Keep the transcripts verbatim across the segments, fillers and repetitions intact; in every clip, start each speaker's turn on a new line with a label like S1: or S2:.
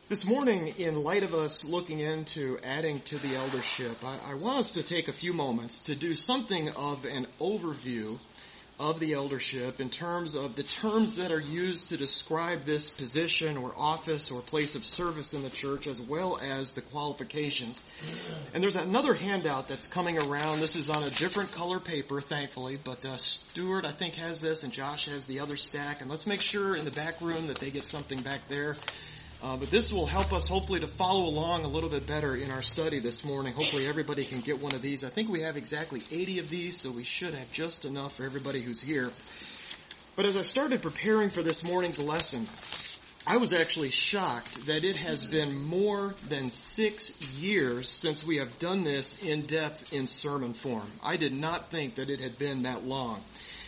S1: This morning, in light of us looking into adding to the eldership, I, I want us to take a few moments to do something of an overview of the eldership in terms of the terms that are used to describe this position or office or place of service in the church, as well as the qualifications. And there's another handout that's coming around. This is on a different color paper, thankfully, but uh, Stuart, I think, has this, and Josh has the other stack. And let's make sure in the back room that they get something back there. Uh, but this will help us hopefully to follow along a little bit better in our study this morning. Hopefully everybody can get one of these. I think we have exactly eighty of these, so we should have just enough for everybody who's here. But as I started preparing for this morning's lesson, I was actually shocked that it has been more than six years since we have done this in depth in sermon form. I did not think that it had been that long.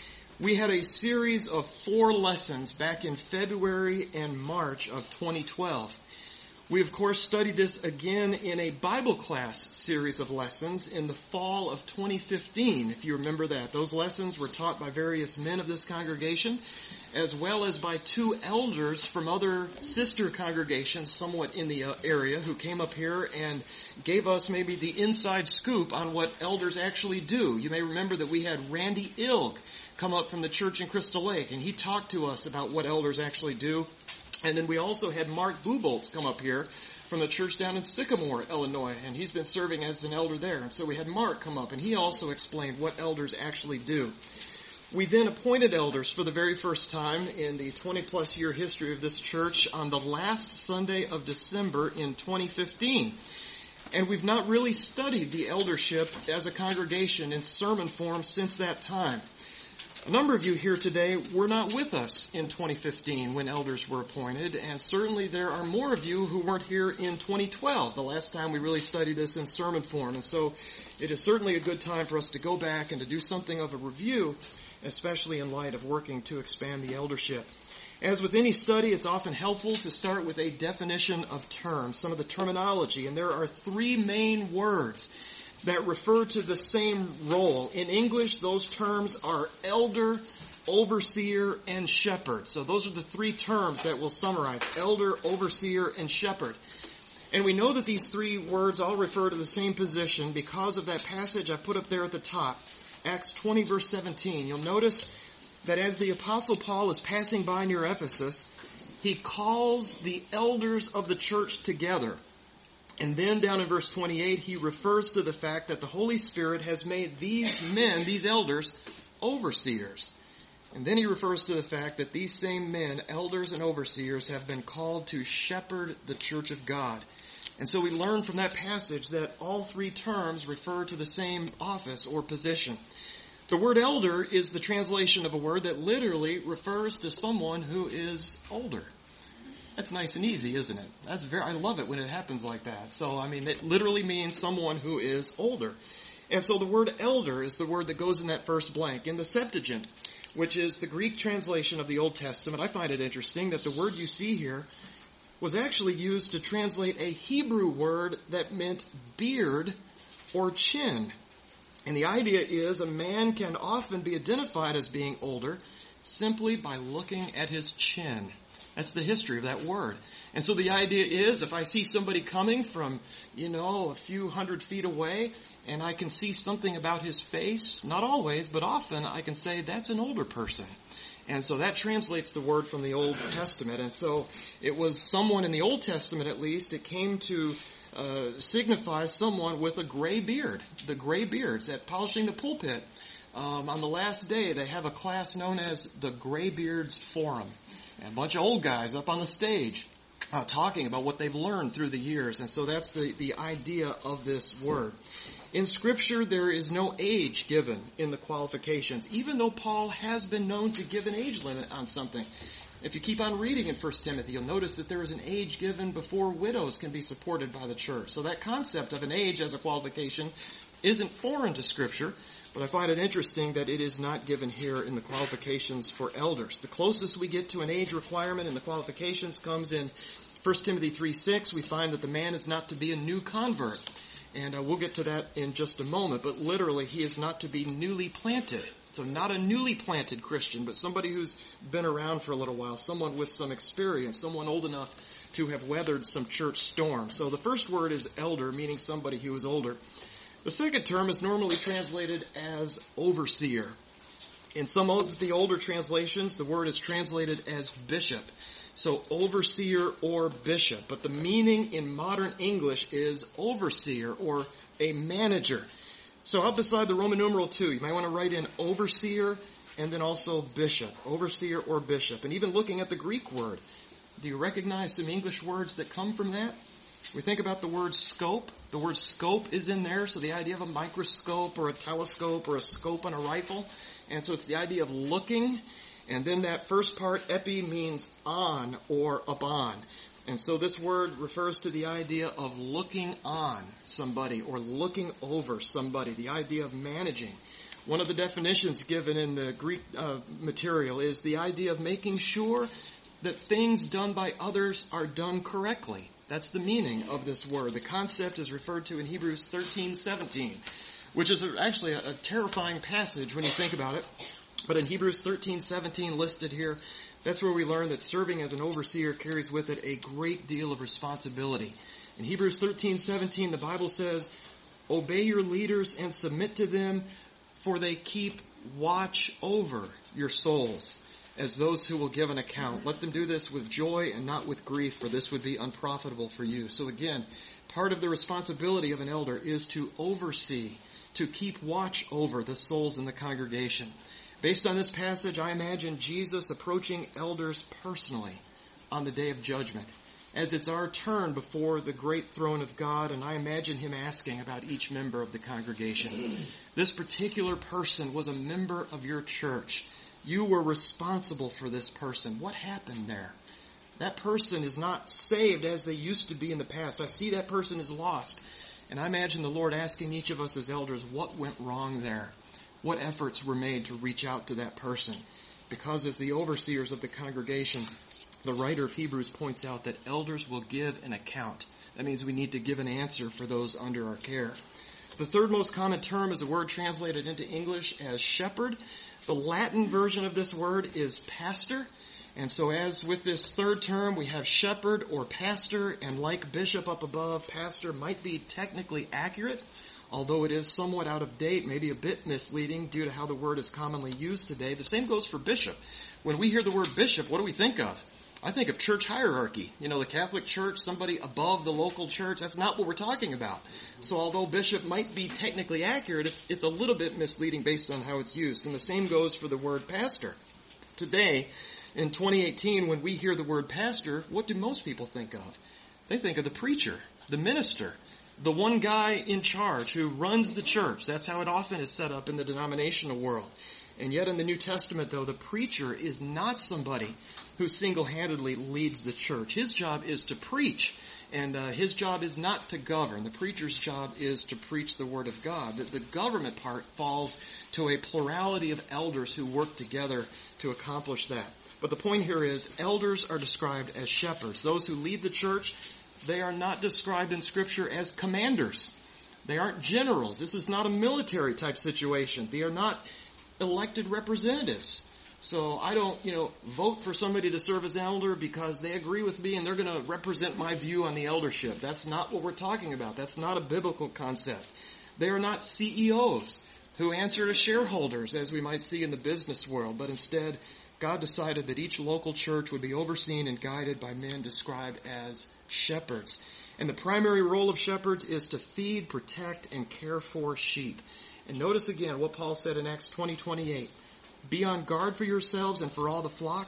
S1: We had a series of four lessons back in February and March of twenty twelve. We, of course, studied this again in a Bible class series of lessons in the fall of twenty fifteen, if you remember that. Those lessons were taught by various men of this congregation, as well as by two elders from other sister congregations somewhat in the area who came up here and gave us maybe the inside scoop on what elders actually do. You may remember that we had Randy Ilg come up from the church in Crystal Lake, and he talked to us about what elders actually do. And then we also had Mark Buboltz come up here from the church down in Sycamore, Illinois, and he's been serving as an elder there. And so we had Mark come up, and he also explained what elders actually do. We then appointed elders for the very first time in the twenty-plus year history of this church on the last Sunday of December in twenty fifteen. And we've not really studied the eldership as a congregation in sermon form since that time. A number of you here today were not with us in twenty fifteen when elders were appointed, and certainly there are more of you who weren't here in twenty twelve, the last time we really studied this in sermon form. And so it is certainly a good time for us to go back and to do something of a review, especially in light of working to expand the eldership. As with any study, it's often helpful to start with a definition of terms, some of the terminology, and there are three main words that refer to the same role. In English, those terms are elder, overseer, and shepherd. So those are the three terms that we'll summarize: elder, overseer, and shepherd. And we know that these three words all refer to the same position because of that passage I put up there at the top, Acts twenty, verse seventeen. You'll notice that as the Apostle Paul is passing by near Ephesus, he calls the elders of the church together. And then down in verse twenty-eight, he refers to the fact that the Holy Spirit has made these men, these elders, overseers. And then he refers to the fact that these same men, elders and overseers, have been called to shepherd the church of God. And so we learn from that passage that all three terms refer to the same office or position. The word elder is the translation of a word that literally refers to someone who is older. That's nice and easy, isn't it? That's very, I love it when it happens like that. So, I mean, it literally means someone who is older. And so the word elder is the word that goes in that first blank. In the Septuagint, which is the Greek translation of the Old Testament, I find it interesting that the word you see here was actually used to translate a Hebrew word that meant beard or chin. And the idea is a man can often be identified as being older simply by looking at his chin. That's the history of that word. And so the idea is if I see somebody coming from, you know, a few hundred feet away and I can see something about his face, not always, but often I can say that's an older person. And so that translates the word from the Old Testament. And so it was someone in the Old Testament, at least, it came to uh, signify someone with a gray beard. The gray beards at Polishing the Pulpit. Um, on the last day, they have a class known as the Graybeards Forum. A bunch of old guys up on the stage uh, talking about what they've learned through the years. And so that's the, the idea of this word. In Scripture, there is no age given in the qualifications, even though Paul has been known to give an age limit on something. If you keep on reading in First Timothy, you'll notice that there is an age given before widows can be supported by the church. So that concept of an age as a qualification isn't foreign to Scripture. But I find it interesting that it is not given here in the qualifications for elders. The closest we get to an age requirement in the qualifications comes in First Timothy three six. We find that the man is not to be a new convert. And uh, we'll get to that in just a moment. But literally, he is not to be newly planted So not a newly planted Christian, but somebody who's been around for a little while, someone with some experience, someone old enough to have weathered some church storms. So the first word is elder, meaning somebody who is older. The second term is normally translated as overseer. In some of the older translations, the word is translated as bishop. So overseer or bishop. But the meaning in modern English is overseer or a manager. So out beside the Roman numeral two, you might want to write in overseer and then also bishop. Overseer or bishop. And even looking at the Greek word, do you recognize some English words that come from that? We think about the word scope. The word scope is in there, so the idea of a microscope or a telescope or a scope on a rifle. And so it's the idea of looking. And then that first part, epi, means on or upon. And so this word refers to the idea of looking on somebody or looking over somebody, the idea of managing. One of the definitions given in the Greek uh, material is the idea of making sure that things done by others are done correctly. That's the meaning of this word. The concept is referred to in Hebrews thirteen seventeen, which is actually a, a terrifying passage when you think about it. But in Hebrews thirteen seventeen listed here, that's where we learn that serving as an overseer carries with it a great deal of responsibility. In Hebrews thirteen seventeen, the Bible says, "Obey your leaders and submit to them, for they keep watch over your souls as those who will give an account. Let them do this with joy and not with grief, for this would be unprofitable for you." So again, part of the responsibility of an elder is to oversee, to keep watch over the souls in the congregation. Based on this passage, I imagine Jesus approaching elders personally on the day of judgment, as it's our turn before the great throne of God, and I imagine him asking about each member of the congregation. This particular person was a member of your church. You were responsible for this person. What happened there? That person is not saved as they used to be in the past. I see that person is lost. And I imagine the Lord asking each of us as elders, what went wrong there? What efforts were made to reach out to that person? Because as the overseers of the congregation, the writer of Hebrews points out that elders will give an account. That means we need to give an answer for those under our care. The third most common term is a word translated into English as shepherd. The Latin version of this word is pastor. And so as with this third term, we have shepherd or pastor, and like bishop up above, pastor might be technically accurate, although it is somewhat out of date, maybe a bit misleading due to how the word is commonly used today. The same goes for bishop. When we hear the word bishop, what do we think of? I think of church hierarchy. You know, the Catholic Church, somebody above the local church. That's not what we're talking about. So although bishop might be technically accurate, it's a little bit misleading based on how it's used. And the same goes for the word pastor. Today, in twenty eighteen, when we hear the word pastor, what do most people think of? They think of the preacher, the minister, the one guy in charge who runs the church. That's how it often is set up in the denominational world. And yet in the New Testament, though, the preacher is not somebody who single-handedly leads the church. His job is to preach, and uh, his job is not to govern. The preacher's job is to preach the Word of God. The, the government part falls to a plurality of elders who work together to accomplish that. But the point here is elders are described as shepherds. Those who lead the church, they are not described in Scripture as commanders. They aren't generals. This is not a military type situation. They are not elected representatives. So I don't, you know, vote for somebody to serve as elder because they agree with me and they're going to represent my view on the eldership. That's not what we're talking about. That's not a biblical concept. They are not C E Os who answer to shareholders, as we might see in the business world, but instead God decided that each local church would be overseen and guided by men described as shepherds. And the primary role of shepherds is to feed, protect, and care for sheep. And notice again what Paul said in Acts twenty twenty-eight. Be on guard for yourselves and for all the flock,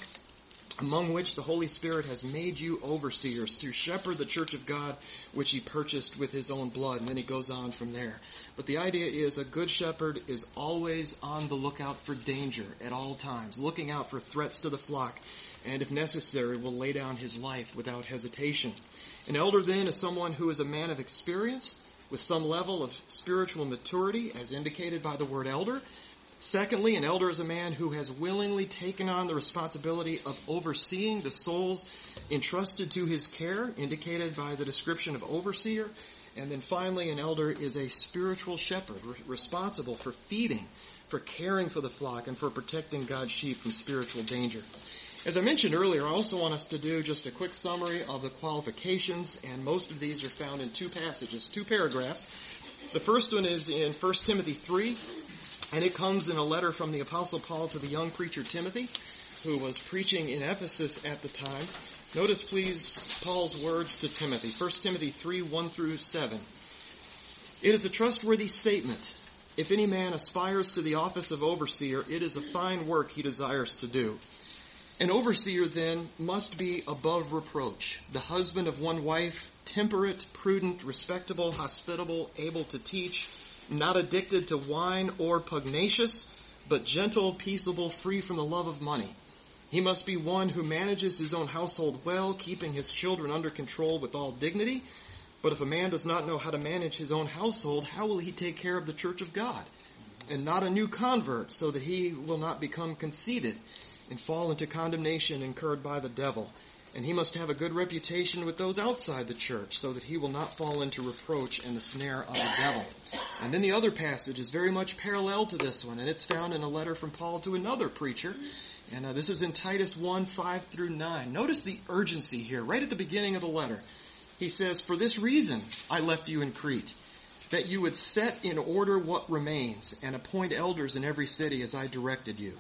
S1: among which the Holy Spirit has made you overseers, to shepherd the church of God, which he purchased with his own blood. And then he goes on from there. But the idea is a good shepherd is always on the lookout for danger at all times, looking out for threats to the flock, and if necessary will lay down his life without hesitation. An elder then is someone who is a man of experience, with some level of spiritual maturity, as indicated by the word elder. Secondly, an elder is a man who has willingly taken on the responsibility of overseeing the souls entrusted to his care, indicated by the description of overseer. And then finally, an elder is a spiritual shepherd, re- responsible for feeding, for caring for the flock, and for protecting God's sheep from spiritual danger. As I mentioned earlier, I also want us to do just a quick summary of the qualifications, and most of these are found in two passages, two paragraphs. The first one is in First Timothy three, and it comes in a letter from the Apostle Paul to the young preacher Timothy, who was preaching in Ephesus at the time. Notice, please, Paul's words to Timothy. First Timothy three, one through seven. It is a trustworthy statement. If any man aspires to the office of overseer, it is a fine work he desires to do. An overseer, then, must be above reproach, the husband of one wife, temperate, prudent, respectable, hospitable, able to teach, not addicted to wine or pugnacious, but gentle, peaceable, free from the love of money. He must be one who manages his own household well, keeping his children under control with all dignity. But if a man does not know how to manage his own household, how will he take care of the church of God? And not a new convert, so that he will not become conceited and fall into condemnation incurred by the devil. And he must have a good reputation with those outside the church, so that he will not fall into reproach and the snare of the devil. And then the other passage is very much parallel to this one, and it's found in a letter from Paul to another preacher. And uh, this is in Titus one, five through nine. Notice the urgency here, right at the beginning of the letter. He says, "For this reason I left you in Crete, that you would set in order what remains, and appoint elders in every city as I directed you.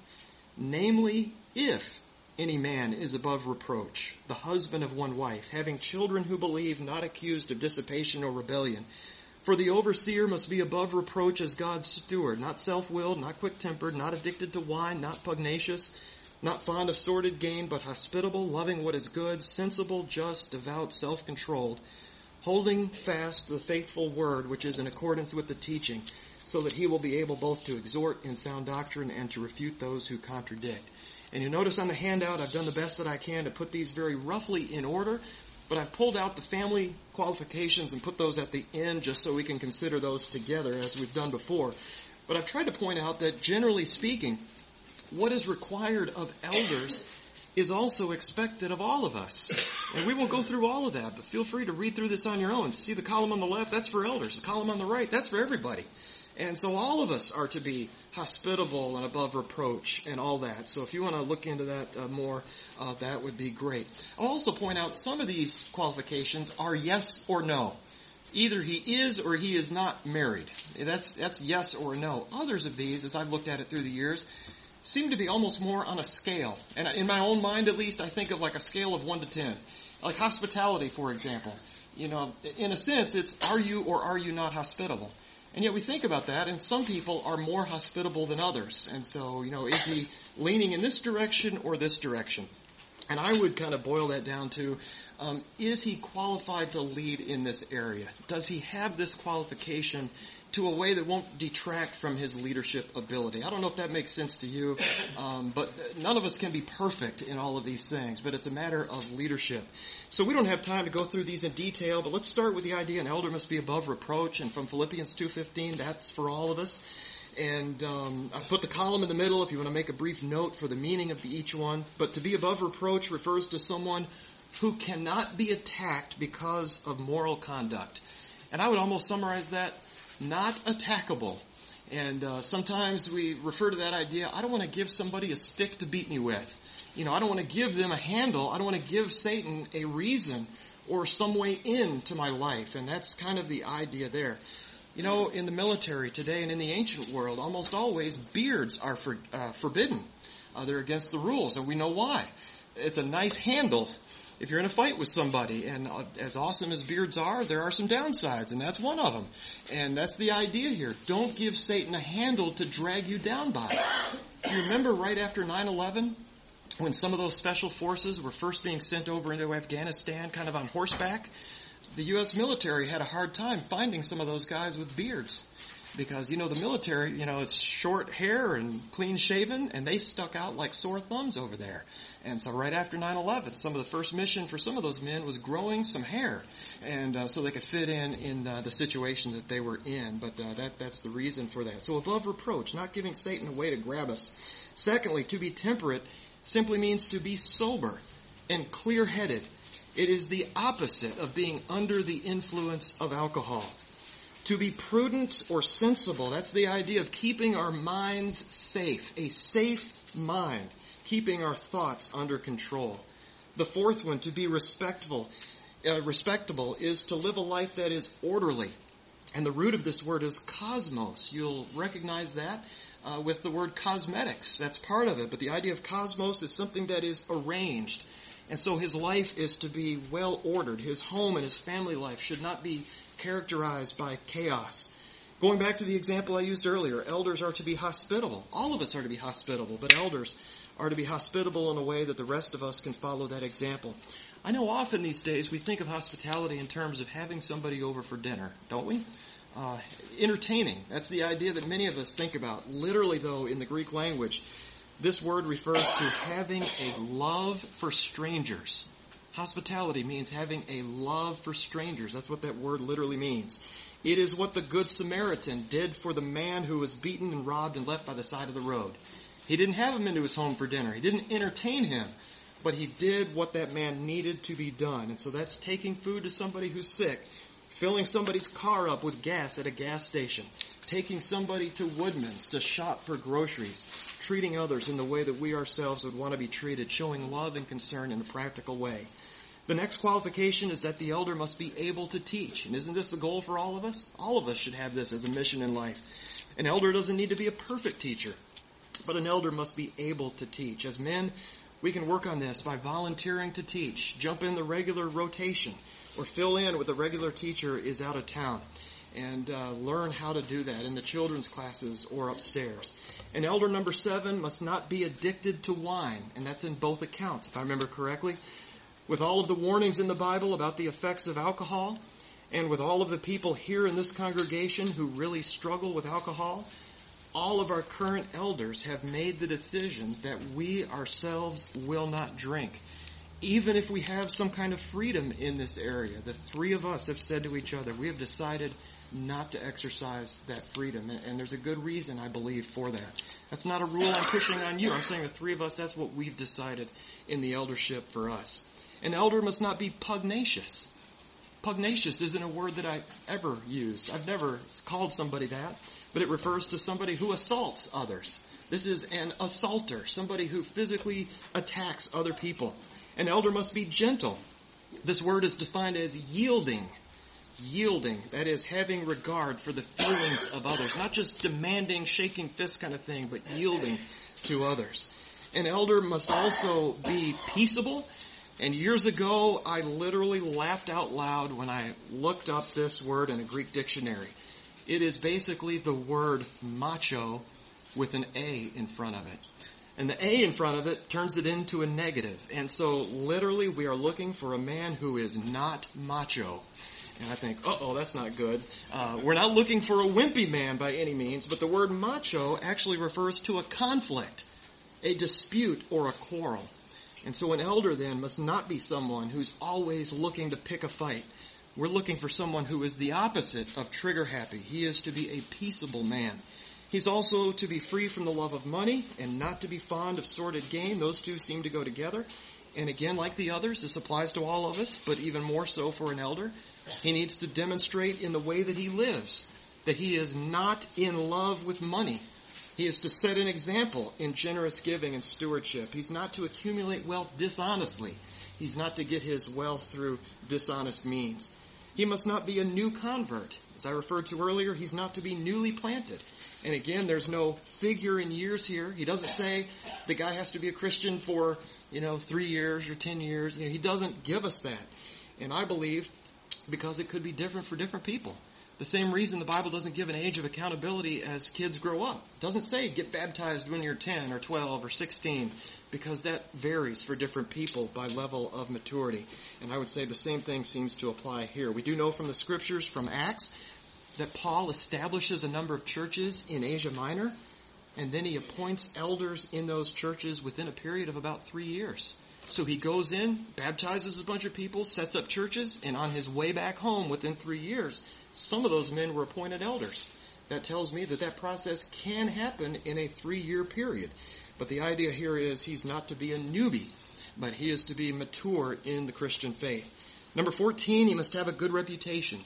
S1: Namely, if any man is above reproach, the husband of one wife, having children who believe, not accused of dissipation or rebellion. For the overseer must be above reproach as God's steward, not self-willed, not quick-tempered, not addicted to wine, not pugnacious, not fond of sordid gain, but hospitable, loving what is good, sensible, just, devout, self-controlled, holding fast the faithful word which is in accordance with the teaching, so that he will be able both to exhort in sound doctrine and to refute those who contradict." And you notice on the handout, I've done the best that I can to put these very roughly in order, but I've pulled out the family qualifications and put those at the end just so we can consider those together as we've done before. But I've tried to point out that generally speaking, what is required of elders is also expected of all of us. And we won't go through all of that, but feel free to read through this on your own. See the column on the left, that's for elders. The column on the right, that's for everybody. And so all of us are to be hospitable and above reproach and all that. So if you want to look into that uh, more, uh, that would be great. I'll also point out some of these qualifications are yes or no. Either he is or he is not married. That's, that's yes or no. Others of these, as I've looked at it through the years, seem to be almost more on a scale. And in my own mind, at least, I think of like a scale of one to ten. Like hospitality, for example. You know, in a sense, it's are you or are you not hospitable? And yet we think about that, and some people are more hospitable than others. And so, you know, is he leaning in this direction or this direction? And I would kind of boil that down to, um, is he qualified to lead in this area? Does he have this qualification to a way that won't detract from his leadership ability? I don't know if that makes sense to you, um, but none of us can be perfect in all of these things, but it's a matter of leadership. So we don't have time to go through these in detail, but let's start with the idea an elder must be above reproach, and from Philippians two fifteen, that's for all of us. And um, I put the column in the middle if you want to make a brief note for the meaning of the each one. But to be above reproach refers to someone who cannot be attacked because of moral conduct. And I would almost summarize that, not attackable. And uh, sometimes we refer to that idea, I don't want to give somebody a stick to beat me with. You know, I don't want to give them a handle. I don't want to give Satan a reason or some way into my life. And that's kind of the idea there. You know, in the military today and in the ancient world, almost always beards are for, uh, forbidden. Uh, they're against the rules, and we know why. It's a nice handle if you're in a fight with somebody. And uh, as awesome as beards are, there are some downsides, and that's one of them. And that's the idea here. Don't give Satan a handle to drag you down by. Do you remember right after nine eleven, when some of those special forces were first being sent over into Afghanistan kind of on horseback? The U S military had a hard time finding some of those guys with beards. Because, you know, the military, you know, it's short hair and clean shaven, and they stuck out like sore thumbs over there. And so right after nine eleven, some of the first mission for some of those men was growing some hair. And uh, so they could fit in in uh, the situation that they were in. But uh, that that's the reason for that. So above reproach, not giving Satan a way to grab us. Secondly, to be temperate simply means to be sober and clear-headed. It is the opposite of being under the influence of alcohol. To be prudent or sensible, that's the idea of keeping our minds safe, a safe mind, keeping our thoughts under control. The fourth one, to be respectable, uh, respectable is to live a life that is orderly. And the root of this word is cosmos. You'll recognize that uh, with the word cosmetics. That's part of it. But the idea of cosmos is something that is arranged. And so his life is to be well ordered. His home and his family life should not be characterized by chaos. Going back to the example I used earlier, elders are to be hospitable. All of us are to be hospitable, but elders are to be hospitable in a way that the rest of us can follow that example. I know often these days we think of hospitality in terms of having somebody over for dinner, don't we? Uh, entertaining. That's the idea that many of us think about. Literally, though, in the Greek language, this word refers to having a love for strangers. Hospitality means having a love for strangers. That's what that word literally means. It is what the Good Samaritan did for the man who was beaten and robbed and left by the side of the road. He didn't have him into his home for dinner. He didn't entertain him, but he did what that man needed to be done. And so that's taking food to somebody who's sick, filling somebody's car up with gas at a gas station, taking somebody to Woodman's to shop for groceries, treating others in the way that we ourselves would want to be treated, showing love and concern in a practical way. The next qualification is that the elder must be able to teach. And isn't this the goal for all of us? All of us should have this as a mission in life. An elder doesn't need to be a perfect teacher, but an elder must be able to teach. As men, we can work on this by volunteering to teach, jump in the regular rotation, or fill in when the regular teacher is out of town, and uh, learn how to do that in the children's classes or upstairs. And elder number seven must not be addicted to wine, and that's in both accounts, if I remember correctly. With all of the warnings in the Bible about the effects of alcohol, and with all of the people here in this congregation who really struggle with alcohol, all of our current elders have made the decision that we ourselves will not drink. Even if we have some kind of freedom in this area, the three of us have said to each other, we have decided not to exercise that freedom. And there's a good reason, I believe, for that. That's not a rule I'm pushing on you. I'm saying the three of us, that's what we've decided in the eldership for us. An elder must not be pugnacious. Pugnacious isn't a word that I've ever used. I've never called somebody that, but it refers to somebody who assaults others. This is an assaulter, somebody who physically attacks other people. An elder must be gentle. This word is defined as yielding. Yielding, that is having regard for the feelings of others. Not just demanding, shaking fist kind of thing, but yielding to others. An elder must also be peaceable. And years ago, I literally laughed out loud when I looked up this word in a Greek dictionary. It is basically the word macho with an A in front of it. And the A in front of it turns it into a negative. And so literally we are looking for a man who is not macho. And I think, uh-oh, that's not good. Uh, we're not looking for a wimpy man by any means, but the word macho actually refers to a conflict, a dispute, or a quarrel. And so an elder then must not be someone who's always looking to pick a fight. We're looking for someone who is the opposite of trigger happy. He is to be a peaceable man. He's also to be free from the love of money and not to be fond of sordid gain. Those two seem to go together. And again, like the others, this applies to all of us, but even more so for an elder. He needs to demonstrate in the way that he lives that he is not in love with money. He is to set an example in generous giving and stewardship. He's not to accumulate wealth dishonestly. He's not to get his wealth through dishonest means. He must not be a new convert. As I referred to earlier, he's not to be newly planted. And again, there's no figure in years here. He doesn't say the guy has to be a Christian for, you know, three years or ten years. You know, he doesn't give us that. And I believe because it could be different for different people. The same reason the Bible doesn't give an age of accountability as kids grow up. It doesn't say get baptized when you're ten or twelve or sixteen, because that varies for different people by level of maturity. And I would say the same thing seems to apply here. We do know from the scriptures, from Acts, that Paul establishes a number of churches in Asia Minor, and then he appoints elders in those churches within a period of about three years. So he goes in, baptizes a bunch of people, sets up churches, and on his way back home within three years, some of those men were appointed elders. That tells me that that process can happen in a three-year period. But the idea here is he's not to be a newbie, but he is to be mature in the Christian faith. Number fourteen, he must have a good reputation.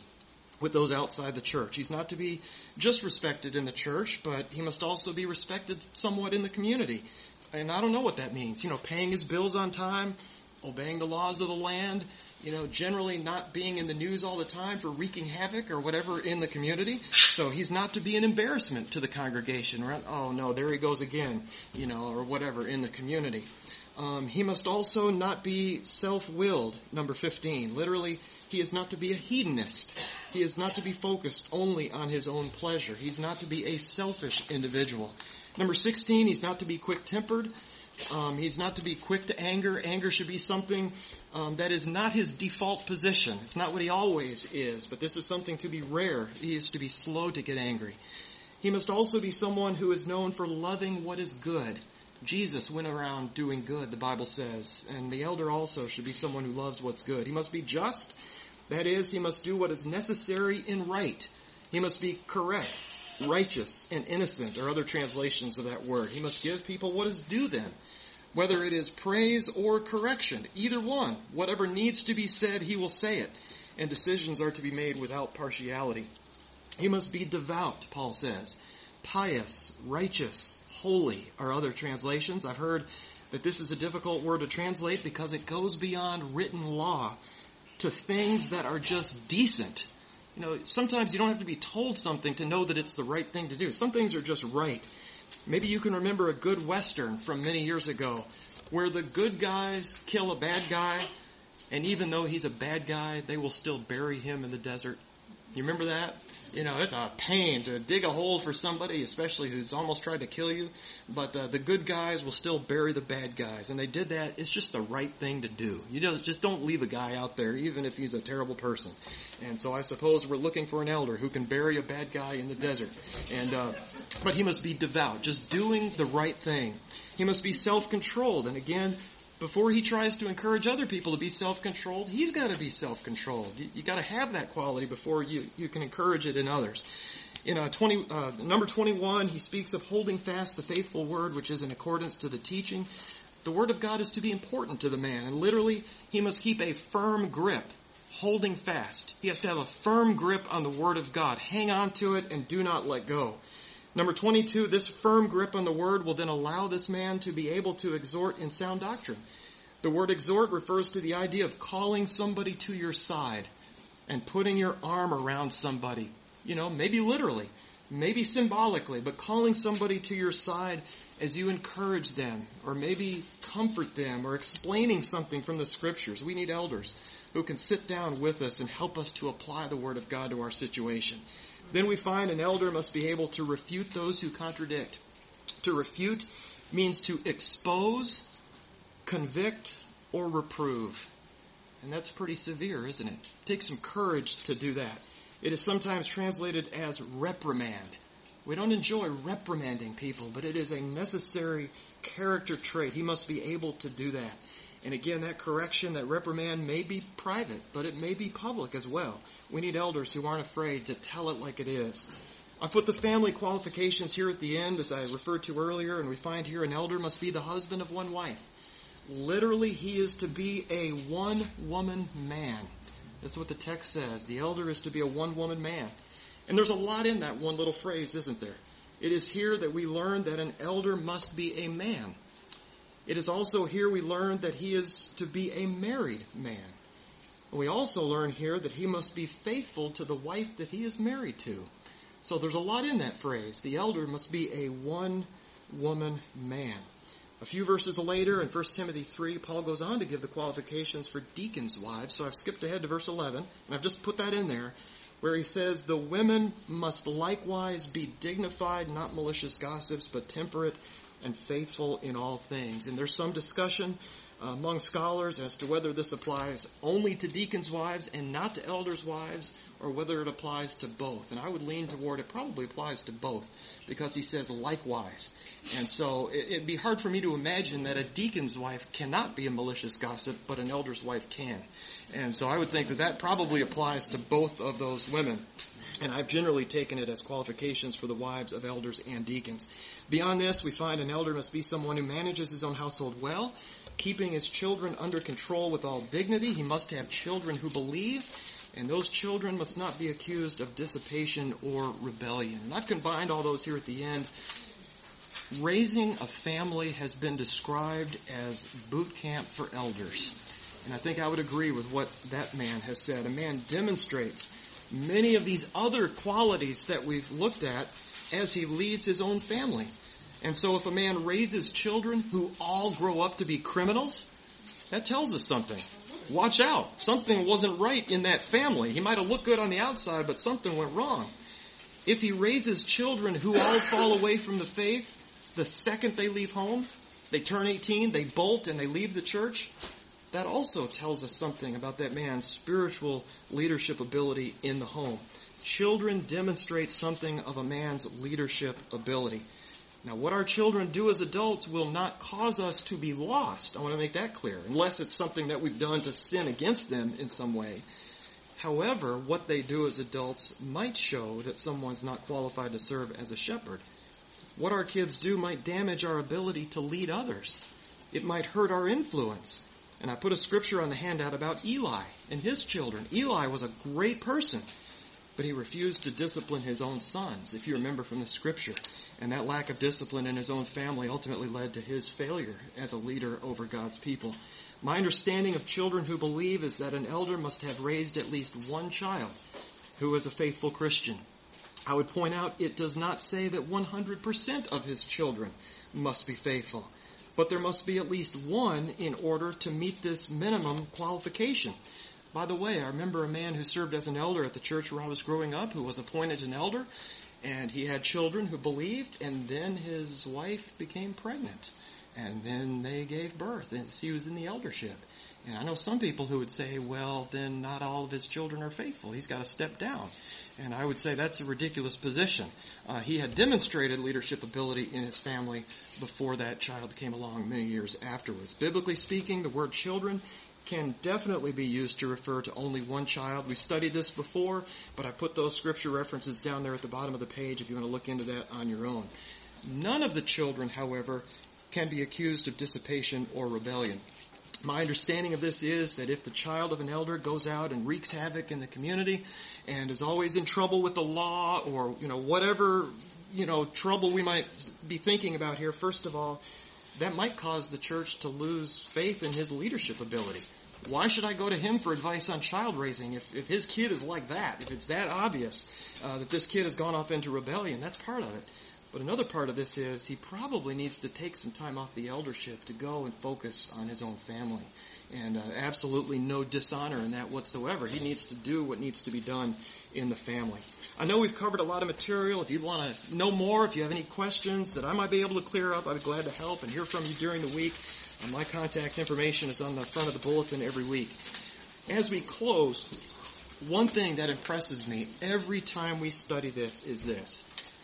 S1: with those outside the church. He's not to be just respected in the church, but he must also be respected somewhat in the community. And I don't know what that means. You know, paying his bills on time, obeying the laws of the land, you know, generally not being in the news all the time for wreaking havoc or whatever in the community. So he's not to be an embarrassment to the congregation, right? Oh no, there he goes again, you know, or whatever in the community. Um, he must also not be self-willed, number fifteen. Literally, he is not to be a hedonist. He is not to be focused only on his own pleasure. He's not to be a selfish individual. Number sixteen, he's not to be quick-tempered. Um, he's not to be quick to anger. Anger should be something um, that is not his default position. It's not what he always is, but this is something to be rare. He is to be slow to get angry. He must also be someone who is known for loving what is good. Jesus went around doing good, the Bible says, and the elder also should be someone who loves what's good. He must be just. That is, he must do what is necessary and right. He must be correct, righteous, and innocent, or other translations of that word. He must give people what is due them, whether it is praise or correction. Either one, whatever needs to be said, he will say it, and decisions are to be made without partiality. He must be devout, Paul says, pious, righteous, holy are other translations. I've heard that this is a difficult word to translate because it goes beyond written law to things that are just decent. You know, sometimes you don't have to be told something to know that it's the right thing to do. Some things are just right. Maybe you can remember a good Western from many years ago where the good guys kill a bad guy, and even though he's a bad guy, they will still bury him in the desert. You remember that? You know, it's a pain to dig a hole for somebody, especially who's almost tried to kill you. But uh, the good guys will still bury the bad guys. And they did that. It's just the right thing to do. You know, just don't leave a guy out there, even if he's a terrible person. And so I suppose we're looking for an elder who can bury a bad guy in the desert. And uh, but he must be devout, just doing the right thing. He must be self-controlled. And again, before he tries to encourage other people to be self-controlled, he's got to be self-controlled. You, you got to have that quality before you, you can encourage it in others. In uh, twenty, uh, number twenty-one, he speaks of holding fast the faithful word, which is in accordance to the teaching. The word of God is to be important to the man, and literally, he must keep a firm grip, holding fast. He has to have a firm grip on the word of God. Hang on to it and do not let go. Number twenty-two, this firm grip on the word will then allow this man to be able to exhort in sound doctrine. The word exhort refers to the idea of calling somebody to your side and putting your arm around somebody. You know, maybe literally, maybe symbolically, but calling somebody to your side as you encourage them or maybe comfort them or explaining something from the scriptures. We need elders who can sit down with us and help us to apply the word of God to our situation. Then we find an elder must be able to refute those who contradict. To refute means to expose, convict, or reprove. And that's pretty severe, isn't it? It takes some courage to do that. It is sometimes translated as reprimand. We don't enjoy reprimanding people, but it is a necessary character trait. He must be able to do that. And again, that correction, that reprimand may be private, but it may be public as well. We need elders who aren't afraid to tell it like it is. I put the family qualifications here at the end, as I referred to earlier, and we find here an elder must be the husband of one wife. Literally, he is to be a one-woman man. That's what the text says. The elder is to be a one-woman man. And there's a lot in that one little phrase, isn't there? It is here that we learn that an elder must be a man. It is also here we learn that he is to be a married man. And we also learn here that he must be faithful to the wife that he is married to. So there's a lot in that phrase. The elder must be a one-woman man. A few verses later, in First Timothy three, Paul goes on to give the qualifications for deacons' wives. So I've skipped ahead to verse eleven, and I've just put that in there, where he says, the women must likewise be dignified, not malicious gossips, but temperate and faithful in all things. And there's some discussion uh, among scholars as to whether this applies only to deacons' wives and not to elders' wives, or whether it applies to both. And I would lean toward it probably applies to both, because he says likewise. And so it, it'd be hard for me to imagine that a deacon's wife cannot be a malicious gossip, but an elder's wife can. And so I would think that that probably applies to both of those women. And I've generally taken it as qualifications for the wives of elders and deacons. Beyond this, we find an elder must be someone who manages his own household well, keeping his children under control with all dignity. He must have children who believe. And those children must not be accused of dissipation or rebellion. And I've combined all those here at the end. Raising a family has been described as boot camp for elders. And I think I would agree with what that man has said. A man demonstrates many of these other qualities that we've looked at as he leads his own family. And so if a man raises children who all grow up to be criminals, that tells us something. Watch out. Something wasn't right in that family. He might have looked good on the outside, but something went wrong. If he raises children who all fall away from the faith, the second they leave home, they turn eighteen, they bolt, and they leave the church, that also tells us something about that man's spiritual leadership ability in the home. Children demonstrate something of a man's leadership ability. Now, what our children do as adults will not cause us to be lost. I want to make that clear, unless it's something that we've done to sin against them in some way. However, what they do as adults might show that someone's not qualified to serve as a shepherd. What our kids do might damage our ability to lead others. It might hurt our influence. And I put a scripture on the handout about Eli and his children. Eli was a great person, but he refused to discipline his own sons, if you remember from the scripture. And that lack of discipline in his own family ultimately led to his failure as a leader over God's people. My understanding of children who believe is that an elder must have raised at least one child who is a faithful Christian. I would point out it does not say that one hundred percent of his children must be faithful, but there must be at least one in order to meet this minimum qualification. By the way, I remember a man who served as an elder at the church where I was growing up who was appointed an elder, and he had children who believed, and then his wife became pregnant, and then they gave birth, and he was in the eldership. And I know some people who would say, well, then not all of his children are faithful. He's got to step down. And I would say that's a ridiculous position. Uh, he had demonstrated leadership ability in his family before that child came along many years afterwards. Biblically speaking, the word children can definitely be used to refer to only one child. We studied this before, but I put those scripture references down there at the bottom of the page if you want to look into that on your own. None of the children, however, can be accused of dissipation or rebellion. My understanding of this is that if the child of an elder goes out and wreaks havoc in the community and is always in trouble with the law or, you know, whatever, you know, trouble we might be thinking about here, first of all, that might cause the church to lose faith in his leadership ability. Why should I go to him for advice on child raising if, if his kid is like that, if it's that obvious uh, that this kid has gone off into rebellion? That's part of it. But another part of this is he probably needs to take some time off the eldership to go and focus on his own family. And uh, absolutely no dishonor in that whatsoever. He needs to do what needs to be done in the family. I know we've covered a lot of material. If you want to know more, if you have any questions that I might be able to clear up, I'd be glad to help and hear from you during the week. And my contact information is on the front of the bulletin every week. As we close, one thing that impresses me every time we study this is this.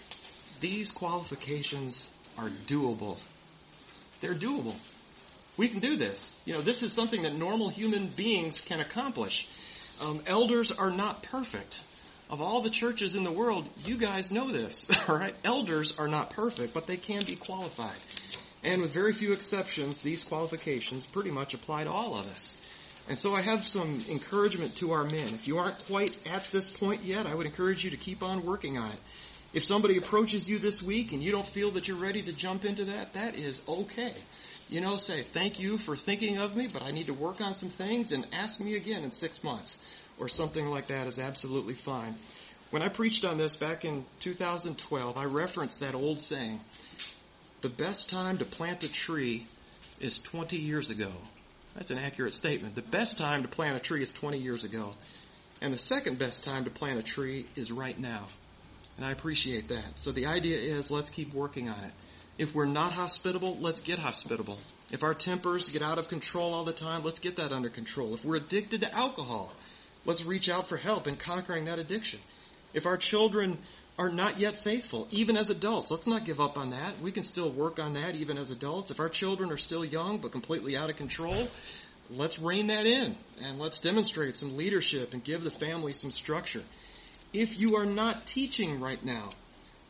S1: These qualifications are doable. They're doable. We can do this. You know, this is something that normal human beings can accomplish. Um, elders are not perfect. Of all the churches in the world, you guys know this, all right? Elders are not perfect, but they can be qualified. And with very few exceptions, these qualifications pretty much apply to all of us. And so I have some encouragement to our men. If you aren't quite at this point yet, I would encourage you to keep on working on it. If somebody approaches you this week and you don't feel that you're ready to jump into that, that is okay. You know, say, thank you for thinking of me, but I need to work on some things, and ask me again in six months. Or something like that is absolutely fine. When I preached on this back in two thousand twelve, I referenced that old saying, the best time to plant a tree is twenty years ago. That's an accurate statement. The best time to plant a tree is twenty years ago. And the second best time to plant a tree is right now. And I appreciate that. So the idea is, let's keep working on it. If we're not hospitable, let's get hospitable. If our tempers get out of control all the time, let's get that under control. If we're addicted to alcohol, let's reach out for help in conquering that addiction. If our children are not yet faithful, even as adults, let's not give up on that. We can still work on that even as adults. If our children are still young but completely out of control, let's rein that in and let's demonstrate some leadership and give the family some structure. If you are not teaching right now,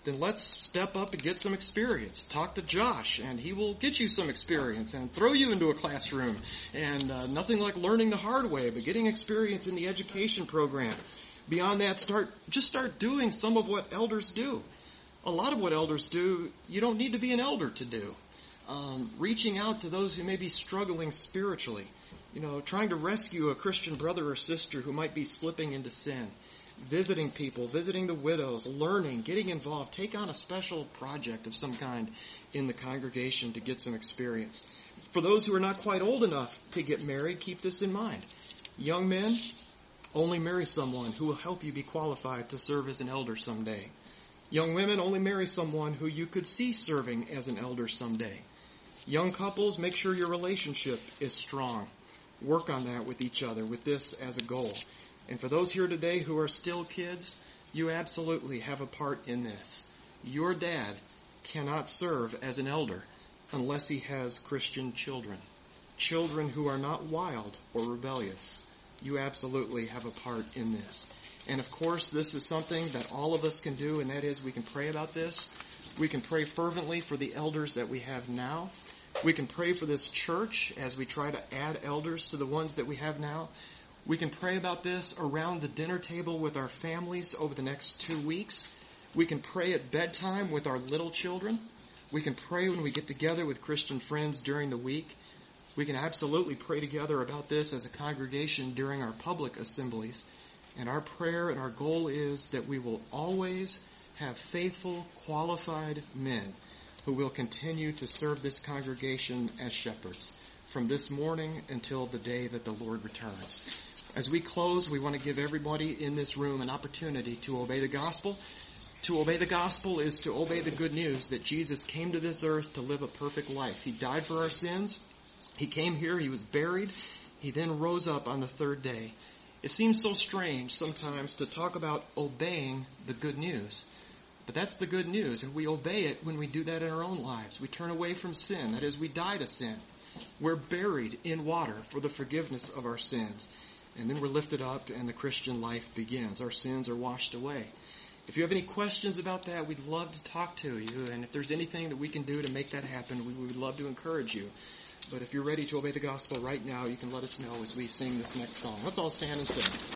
S1: then let's step up and get some experience. Talk to Josh, and he will get you some experience and throw you into a classroom. And uh, nothing like learning the hard way, but getting experience in the education program. Beyond that, start just start doing some of what elders do. A lot of what elders do, you don't need to be an elder to do. Um, reaching out to those who may be struggling spiritually. You know, trying to rescue a Christian brother or sister who might be slipping into sin. Visiting people, visiting the widows, learning, getting involved. Take on a special project of some kind in the congregation to get some experience. For those who are not quite old enough to get married, keep this in mind. Young men, only marry someone who will help you be qualified to serve as an elder someday. Young women, only marry someone who you could see serving as an elder someday. Young couples, make sure your relationship is strong. Work on that with each other, with this as a goal. And for those here today who are still kids, you absolutely have a part in this. Your dad cannot serve as an elder unless he has Christian children. Children who are not wild or rebellious. You absolutely have a part in this. And of course, this is something that all of us can do, and that is we can pray about this. We can pray fervently for the elders that we have now. We can pray for this church as we try to add elders to the ones that we have now. We can pray about this around the dinner table with our families over the next two weeks. We can pray at bedtime with our little children. We can pray when we get together with Christian friends during the week. We can absolutely pray together about this as a congregation during our public assemblies. And our prayer and our goal is that we will always have faithful, qualified men who will continue to serve this congregation as shepherds from this morning until the day that the Lord returns. As we close, we want to give everybody in this room an opportunity to obey the gospel. To obey the gospel is to obey the good news that Jesus came to this earth to live a perfect life. He died for our sins. He came here. He was buried. He then rose up on the third day. It seems so strange sometimes to talk about obeying the good news. But that's the good news, and we obey it when we do that in our own lives. We turn away from sin. That is, we die to sin. We're buried in water for the forgiveness of our sins. And then we're lifted up and the Christian life begins. Our sins are washed away. If you have any questions about that, we'd love to talk to you. And if there's anything that we can do to make that happen, we would love to encourage you. But if you're ready to obey the gospel right now, you can let us know as we sing this next song. Let's all stand and sing.